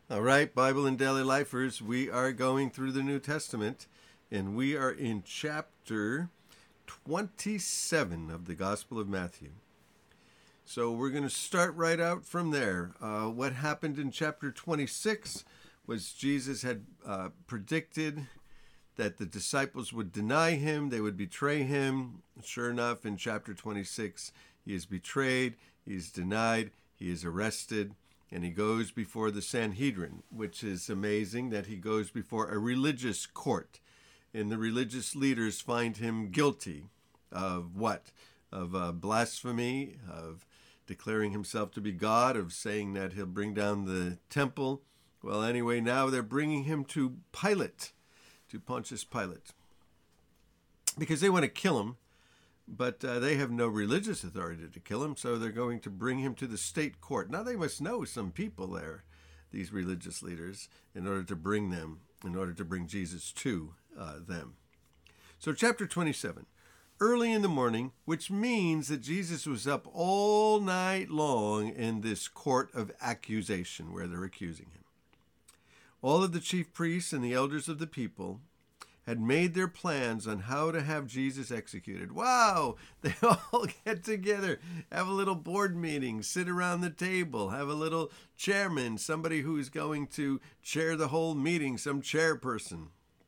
All right, Bible and Daily Lifers, we are going through the New Testament, and we are in chapter 27 of the Gospel of Matthew. So we're going to start right out from there. What happened in chapter 26 was Jesus had predicted that the disciples would deny him, they would betray him. Sure enough, in chapter 26, he is betrayed, he is denied, he is arrested, and he goes before the Sanhedrin, which is amazing that he goes before a religious court. And the religious leaders find him guilty of what? Of blasphemy, of declaring himself to be God, of saying that he'll bring down the temple. Well, anyway, now they're bringing him to Pilate, to Pontius Pilate, because they want to kill him, but they have no religious authority to kill him, so they're going to bring him to the state court. Now, they must know some people there, these religious leaders, in order to bring Jesus to them. So chapter 27, early in the morning, which means that Jesus was up all night long in this court of accusation where they're accusing him. All of the chief priests and the elders of the people had made their plans on how to have Jesus executed. Wow! They all get together, have a little board meeting, sit around the table, have a little chairman, somebody who's going to chair the whole meeting, some chairperson.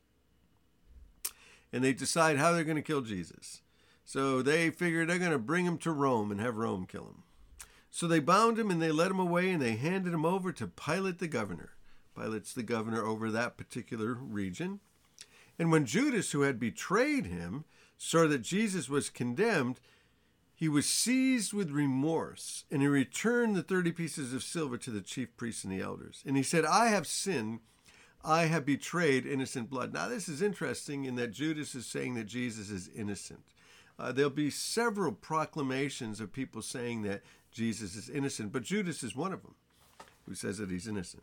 And they decide how they're going to kill Jesus. So they figure they're going to bring him to Rome and have Rome kill him. So they bound him and they led him away and they handed him over to Pilate the governor. Pilate's the governor over that particular region. And when Judas, who had betrayed him, saw that Jesus was condemned, he was seized with remorse, and he returned the 30 pieces of silver to the chief priests and the elders. And he said, I have sinned, I have betrayed innocent blood. Now, this is interesting in that Judas is saying that Jesus is innocent. There'll be several proclamations of people saying that Jesus is innocent, but Judas is one of them who says that he's innocent.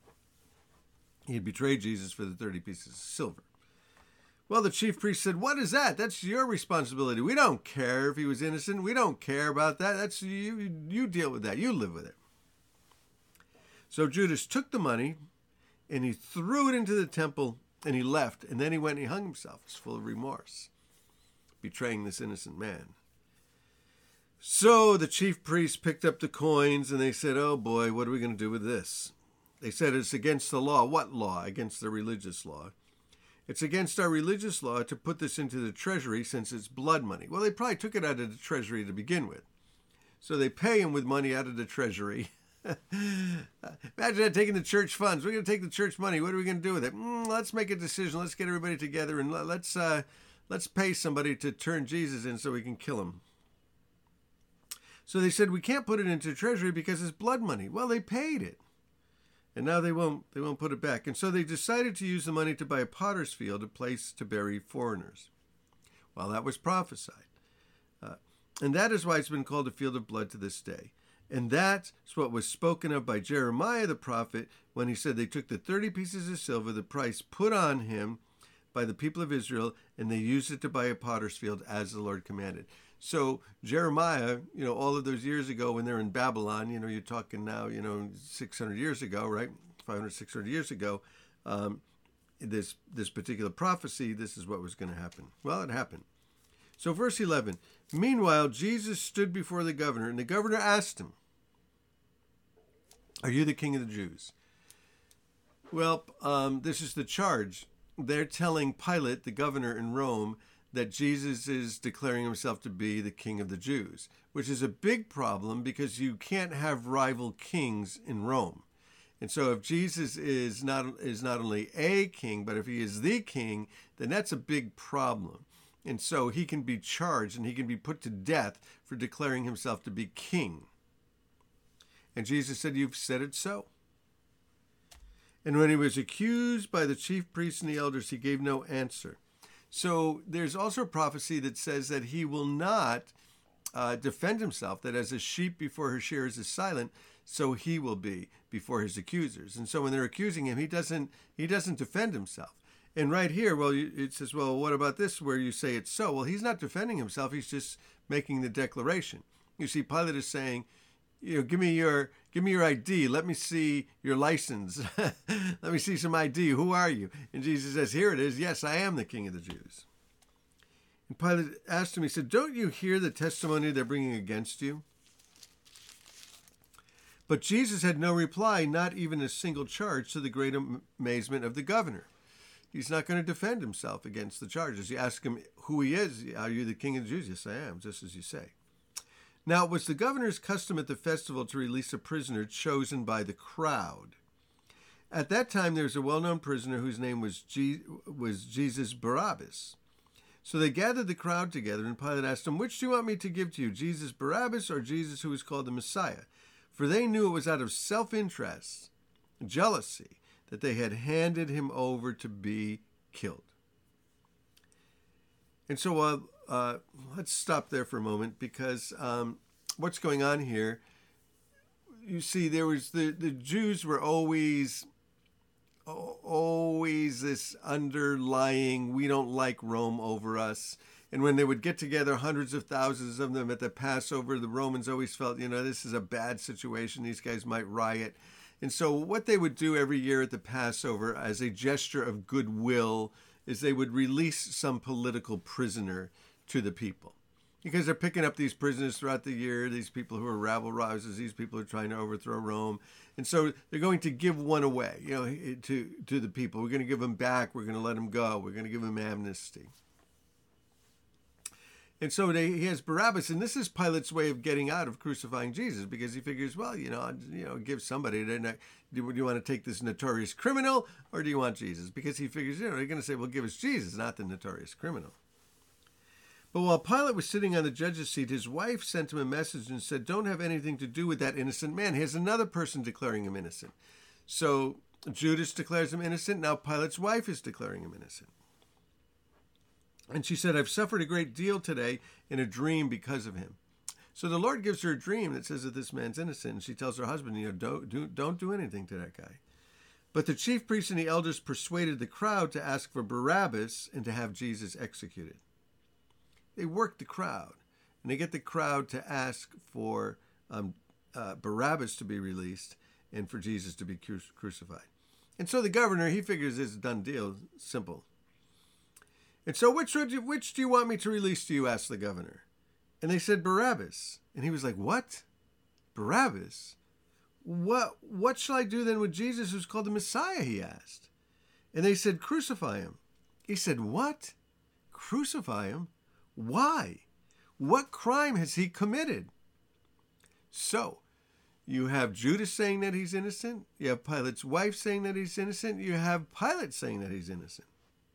He had betrayed Jesus for the 30 pieces of silver. Well, the chief priest said, what is that? That's your responsibility. We don't care if he was innocent. We don't care about that. That's you deal with that. You live with it. So Judas took the money and he threw it into the temple and he left. And then he went and he hung himself. He's full of remorse, betraying this innocent man. So the chief priests picked up the coins and they said, oh boy, what are we going to do with this? They said it's against the law. What law? Against the religious law. It's against our religious law to put this into the treasury since it's blood money. Well, they probably took it out of the treasury to begin with. So they pay him with money out of the treasury. Imagine that, taking the church funds. We're going to take the church money. What are we going to do with it? Let's make a decision. Let's get everybody together and let's pay somebody to turn Jesus in so we can kill him. So they said, we can't put it into the treasury because it's blood money. Well, they paid it. And now they won't put it back. And so they decided to use the money to buy a potter's field, a place to bury foreigners. Well, that was prophesied. And that is why it's been called a field of blood to this day. And that's what was spoken of by Jeremiah the prophet when he said they took the 30 pieces of silver, the price put on him by the people of Israel, and they used it to buy a potter's field as the Lord commanded. So Jeremiah, all of those years ago when they're in Babylon, you're talking now, 600 years ago, right? 500, 600 years ago, this particular prophecy, this is what was going to happen. Well, it happened. So verse 11, meanwhile, Jesus stood before the governor, and the governor asked him, are you the king of the Jews? Well, this is the charge. They're telling Pilate, the governor in Rome, that Jesus is declaring himself to be the king of the Jews, which is a big problem because you can't have rival kings in Rome. And so if Jesus is not only a king, but if he is the king, then that's a big problem. And so he can be charged and he can be put to death for declaring himself to be king. And Jesus said, you've said it so. And when he was accused by the chief priests and the elders, he gave no answer. So there's also a prophecy that says that he will not defend himself, that as a sheep before her shearers is silent, so he will be before his accusers. And so when they're accusing him, he doesn't defend himself. And right here, it says, well, what about this where you say it's so? Well, he's not defending himself. He's just making the declaration. You see, Pilate is saying, give me your ID. Let me see your license. Let me see some ID. Who are you? And Jesus says, here it is. Yes, I am the King of the Jews. And Pilate asked him, he said, don't you hear the testimony they're bringing against you? But Jesus had no reply, not even a single charge, to the great amazement of the governor. He's not going to defend himself against the charges. You ask him who he is. Are you the King of the Jews? Yes, I am, just as you say. Now, it was the governor's custom at the festival to release a prisoner chosen by the crowd. At that time, there was a well-known prisoner whose name was Jesus Barabbas. So they gathered the crowd together, and Pilate asked them, which do you want me to give to you, Jesus Barabbas or Jesus who is called the Messiah? For they knew it was out of self-interest, jealousy, that they had handed him over to be killed. And so let's stop there for a moment, because what's going on here, you see, there was the Jews were always this underlying, we don't like Rome over us. And when they would get together, hundreds of thousands of them at the Passover, the Romans always felt, this is a bad situation. These guys might riot. And so what they would do every year at the Passover as a gesture of goodwill is they would release some political prisoner to the people. Because they're picking up these prisoners throughout the year, these people who are rabble-rousers, these people who are trying to overthrow Rome. And so they're going to give one away, to the people. We're going to give them back. We're going to let them go. We're going to give them amnesty. And so he has Barabbas, and this is Pilate's way of getting out of crucifying Jesus, because he figures, well, give somebody. Do you want to take this notorious criminal, or do you want Jesus? Because he figures, they're going to say, well, give us Jesus, not the notorious criminal. But while Pilate was sitting on the judge's seat, his wife sent him a message and said, don't have anything to do with that innocent man. Here's another person declaring him innocent. So Judas declares him innocent. Now Pilate's wife is declaring him innocent. And she said, I've suffered a great deal today in a dream because of him. So the Lord gives her a dream that says that this man's innocent. And she tells her husband, don't do anything to that guy. But the chief priests and the elders persuaded the crowd to ask for Barabbas and to have Jesus executed. They work the crowd, and they get the crowd to ask for Barabbas to be released and for Jesus to be crucified. And so the governor, he figures it's a done deal, simple. And so which do you want me to release to you, asked the governor. And they said Barabbas. And he was like, what? Barabbas? What shall I do then with Jesus who's called the Messiah, he asked. And they said, crucify him. He said, what? Crucify him? Why? What crime has he committed? So, you have Judas saying that he's innocent. You have Pilate's wife saying that he's innocent. You have Pilate saying that he's innocent.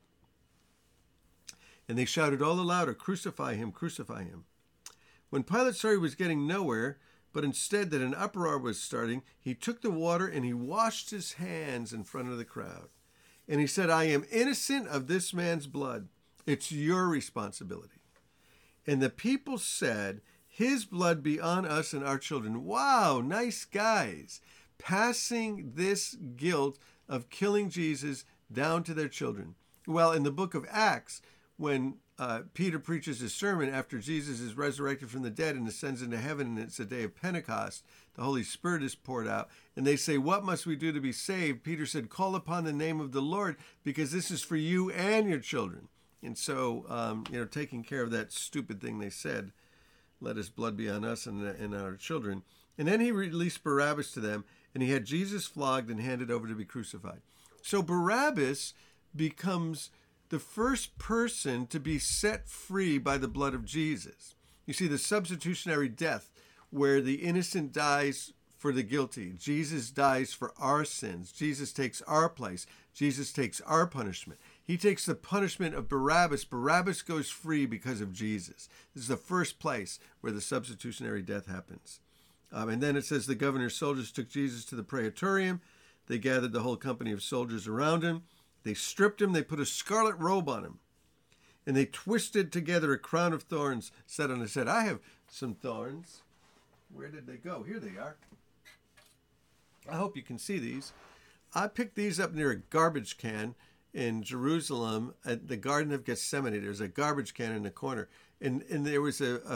And they shouted all the louder, crucify him, crucify him. When Pilate saw he was getting nowhere, but instead that an uproar was starting, he took the water and he washed his hands in front of the crowd. And he said, I am innocent of this man's blood. It's your responsibility. And the people said, his blood be on us and our children. Wow, nice guys. Passing this guilt of killing Jesus down to their children. Well, in the book of Acts, when Peter preaches his sermon after Jesus is resurrected from the dead and ascends into heaven, and it's a day of Pentecost, the Holy Spirit is poured out, and they say, what must we do to be saved? Peter said, call upon the name of the Lord, because this is for you and your children. And so, taking care of that stupid thing they said, let his blood be on us and our children. And then he released Barabbas to them, and he had Jesus flogged and handed over to be crucified. So Barabbas becomes the first person to be set free by the blood of Jesus. You see, the substitutionary death, where the innocent dies for the guilty. Jesus dies for our sins. Jesus takes our place. Jesus takes our punishment. He takes the punishment of Barabbas. Barabbas goes free because of Jesus. This is the first place where the substitutionary death happens. And then it says the governor's soldiers took Jesus to the praetorium. They gathered the whole company of soldiers around him. They stripped him. They put a scarlet robe on him. And they twisted together a crown of thorns set on his head. I have some thorns. Where did they go? Here they are. I hope you can see these. I picked these up near a garbage can in Jerusalem at the Garden of Gethsemane. There's a garbage can in the corner. And there was a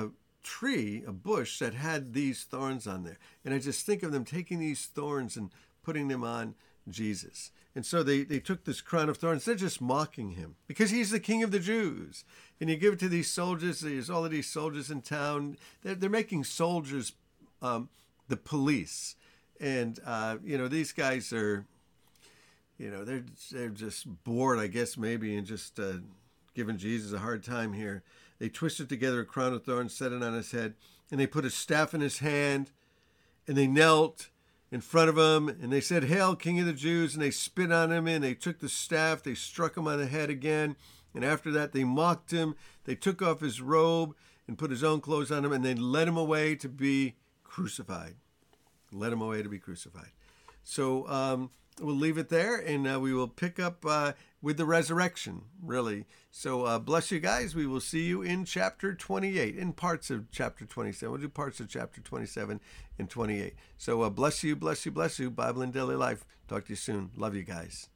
tree, a bush that had these thorns on there. And I just think of them taking these thorns and putting them on Jesus. And so they took this crown of thorns. They're just mocking him because he's the king of the Jews. And you give it to these soldiers. There's all of these soldiers in town. They're making soldiers the police. And, these guys are, they're just bored, I guess, maybe, and just giving Jesus a hard time here. They twisted together a crown of thorns, set it on his head, and they put a staff in his hand, and they knelt in front of him, and they said, "Hail, King of the Jews," and they spit on him, and they took the staff, they struck him on the head again, and after that they mocked him. They took off his robe and put his own clothes on him, and they led him away to be crucified. Led him away to be crucified. So we'll leave it there, and we will pick up with the resurrection, really. So bless you guys. We will see you in chapter 28, in parts of chapter 27. We'll do parts of chapter 27 and 28. So bless you, bless you, bless you. Bible in Daily Life. Talk to you soon. Love you guys.